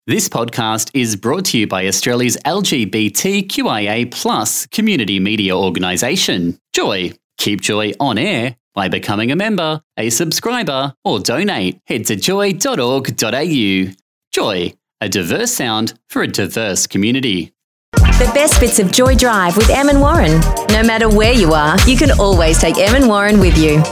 This podcast is brought to you by Australia's LGBTQIA+ community media organisation, Joy. Keep Joy on air by becoming a member, a subscriber, or donate. Head to joy.org.au. Joy, a diverse sound for a diverse community. The best bits of Joy Drive with Em and Warren. No matter where you are, you can always take Em and Warren with you.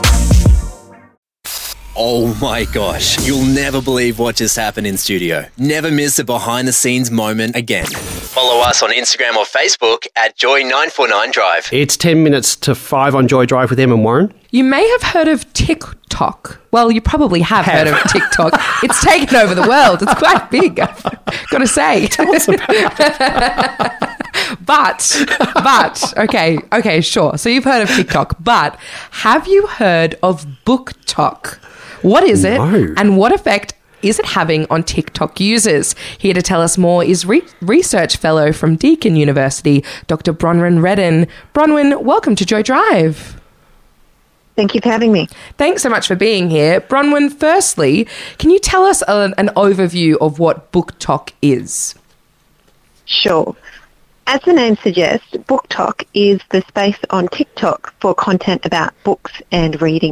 Oh my gosh, you'll never believe what just happened in studio. Never miss a behind the scenes moment again. Follow us on Instagram or Facebook at Joy949Drive. It's 10 minutes to 5 on Joy Drive with Em and Warren. You may have heard of TikTok. Well, you probably have heard of TikTok. It's taken over the world. It's quite big, I've got to say. Tell us about But, okay, sure. So you've heard of TikTok, but have you heard of BookTok? What is it, and what effect is it having on TikTok users? Here to tell us more is research fellow from Deakin University, Dr. Bronwyn Redden. Bronwyn, welcome to Joy Drive. Thank you for having me. Thanks so much for being here. Bronwyn, firstly, can you tell us an overview of what BookTok is? Sure. As the name suggests, BookTok is the space on TikTok for content about books and reading.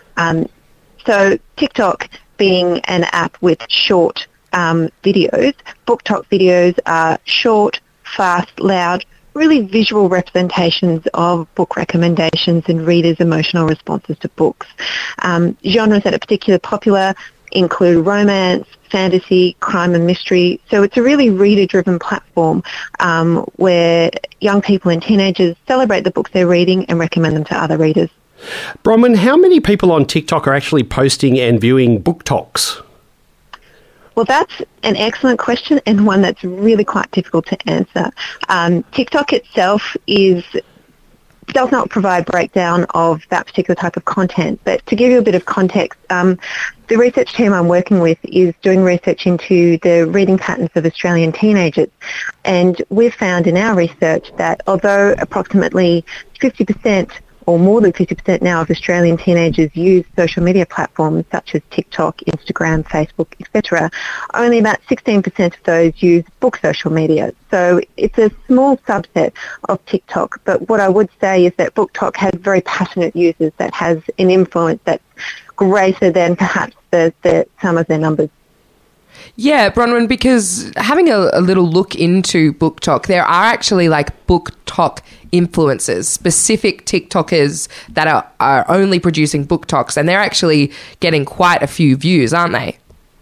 So TikTok being an app with short videos, BookTok videos are short, fast, loud, really visual representations of book recommendations and readers' emotional responses to books. Genres that are particularly popular include romance, fantasy, crime and mystery. So it's a really reader-driven platform where young people and teenagers celebrate the books they're reading and recommend them to other readers. Bronwyn, how many people on TikTok are actually posting and viewing book talks? Well, that's an excellent question and one that's really quite difficult to answer. TikTok itself does not provide breakdown of that particular type of content, but to give you a bit of context, the research team I'm working with is doing research into the reading patterns of Australian teenagers, and we've found in our research that although approximately 50% or more than 50% now of Australian teenagers use social media platforms such as TikTok, Instagram, Facebook, etc., only about 16% of those use book social media. So it's a small subset of TikTok, but what I would say is that BookTok has very passionate users that has an influence that's greater than perhaps the sum of their numbers. Yeah, Bronwyn, because having a little look into BookTok, there are actually like BookTok influencers, specific TikTokers that are only producing BookToks, and they're actually getting quite a few views, aren't they?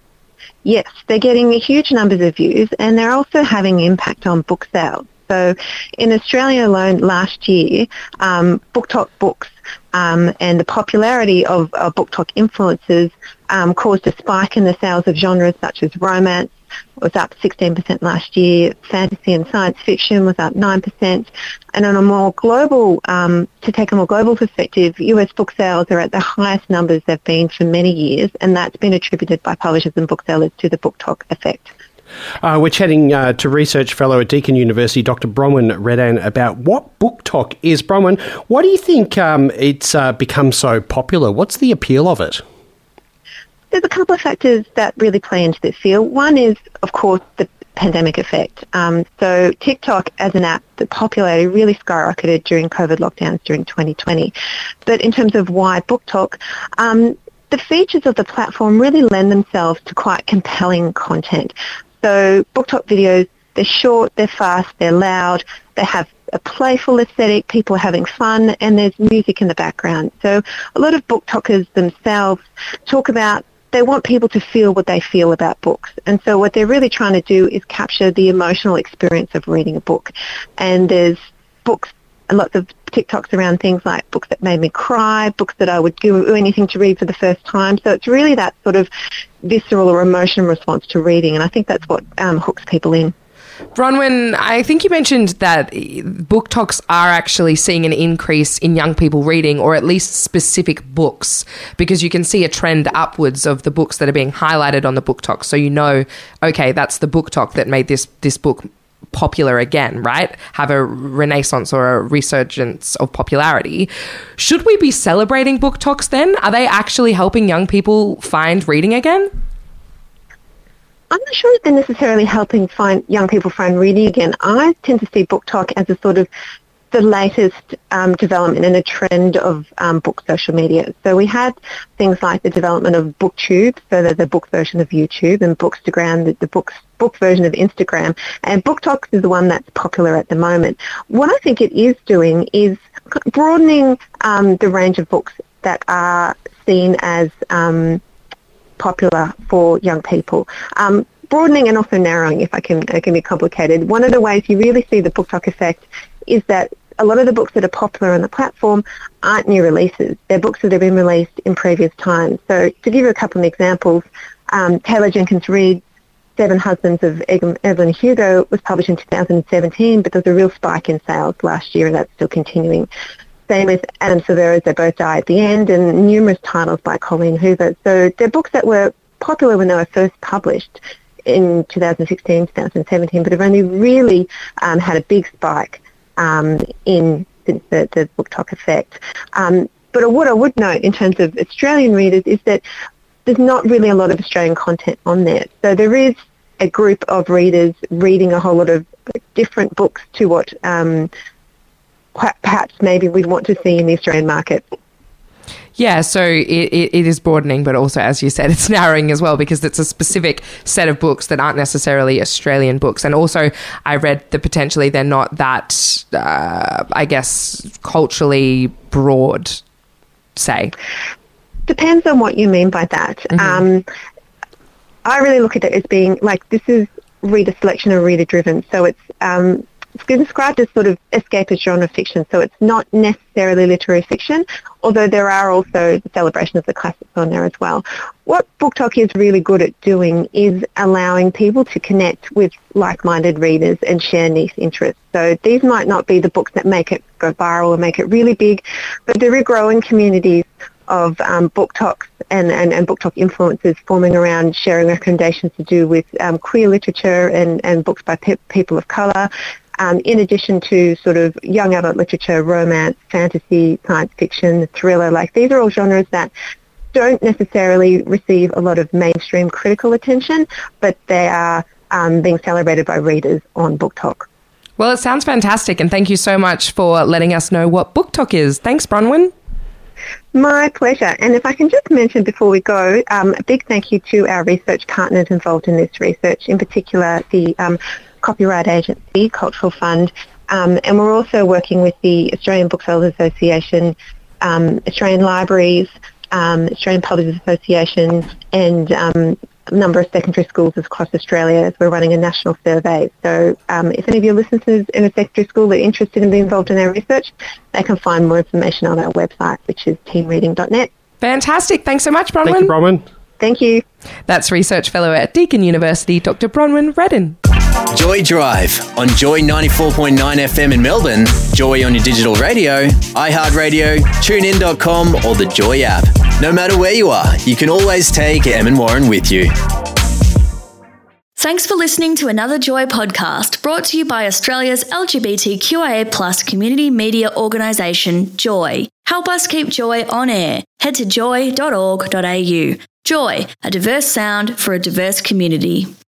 Yes, they're getting huge numbers of views, and they're also having impact on book sales. So in Australia alone last year, BookTok books and the popularity of BookTok influencers caused a spike in the sales of genres such as romance. It was up 16% last year. Fantasy and science fiction was up 9%. And on a more global, to take a more global perspective, US book sales are at the highest numbers they've been for many years, and that's been attributed by publishers and booksellers to the BookTok effect. We're chatting to research fellow at Deakin University, Dr. Bronwyn Redden, about what BookTok is. Bronwyn, why do you think it's become so popular? What's the appeal of it? There's a couple of factors that really play into this field. One is, of course, the pandemic effect. So TikTok as an app, the popularity really skyrocketed during COVID lockdowns during 2020. But in terms of why BookTok, the features of the platform really lend themselves to quite compelling content. So BookTok videos, they're short, they're fast, they're loud, they have a playful aesthetic, people are having fun, and there's music in the background. So a lot of BookTokers themselves talk about they want people to feel what they feel about books. And so what they're really trying to do is capture the emotional experience of reading a book. And there's books and lots of TikToks around things like books that made me cry, books that I would do anything to read for the first time. So it's really that sort of visceral or emotional response to reading, and I think that's what hooks people in. Bronwyn, I think you mentioned that BookToks are actually seeing an increase in young people reading, or at least specific books, because you can see a trend upwards of the books that are being highlighted on the BookTok. So you know, okay, that's the BookTok that made this book popular again, right? Have a renaissance or a resurgence of popularity. Should we be celebrating BookToks then? Are they actually helping young people find reading again? I'm not sure if they're necessarily helping young people find reading again. I tend to see BookTok as a sort of the latest development in a trend of book social media. So we had things like the development of BookTube, so the book version of YouTube, and Bookstagram, the book version of Instagram. And BookTok is the one that's popular at the moment. What I think it is doing is broadening the range of books that are seen as popular for young people. Broadening and also narrowing, if it can be complicated. One of the ways you really see the BookTok effect is that a lot of the books that are popular on the platform aren't new releases. They're books that have been released in previous times. So to give you a couple of examples, Taylor Jenkins Reid's Seven Husbands of Evelyn Hugo was published in 2017, but there was a real spike in sales last year, and that's still continuing. Same with Adam Silvera's They Both Die at the End, and numerous titles by Colleen Hoover. So they're books that were popular when they were first published in 2016, 2017, but have only really had a big spike since the BookTok effect. But what I would note in terms of Australian readers is that there's not really a lot of Australian content on there. So there is a group of readers reading a whole lot of different books to what perhaps maybe we'd want to see in the Australian market. Yeah, so it is broadening, but also, as you said, it's narrowing as well, because it's a specific set of books that aren't necessarily Australian books. And also, I read that potentially they're not that, I guess, culturally broad, say. Depends on what you mean by that. Mm-hmm. I really look at it as being like, this is reader selection or reader driven. So it's described as sort of escapist genre fiction, so it's not necessarily literary fiction, although there are also the celebration of the classics on there as well. What BookTok is really good at doing is allowing people to connect with like-minded readers and share niche interests. So these might not be the books that make it go viral or make it really big, but there are growing communities of BookToks and BookTok influencers forming around sharing recommendations to do with queer literature and books by people of colour, in addition to sort of young adult literature, romance, fantasy, science fiction, thriller. Like, these are all genres that don't necessarily receive a lot of mainstream critical attention, but they are being celebrated by readers on BookTok. Well, it sounds fantastic, and thank you so much for letting us know what BookTok is. Thanks, Bronwyn. My pleasure. And if I can just mention before we go, a big thank you to our research partners involved in this research, in particular the Copyright Agency, Cultural Fund, and we're also working with the Australian Booksellers Association, Australian Libraries, Australian Publishers Association, and a number of secondary schools across Australia as we're running a national survey. So if any of your listeners in a secondary school are interested in being involved in our research, they can find more information on our website, which is teamreading.net. Fantastic. Thanks so much, Bronwyn. Thank you, Bronwyn. Thank you. That's Research Fellow at Deakin University, Dr. Bronwyn Redden. Joy Drive on Joy 94.9 FM in Melbourne, Joy on your digital radio, iHeartRadio, TuneIn.com or the Joy app. No matter where you are, you can always take Em and Warren with you. Thanks for listening to another Joy podcast brought to you by Australia's LGBTQIA+ community media organisation, Joy. Help us keep Joy on air. Head to joy.org.au. Joy, a diverse sound for a diverse community.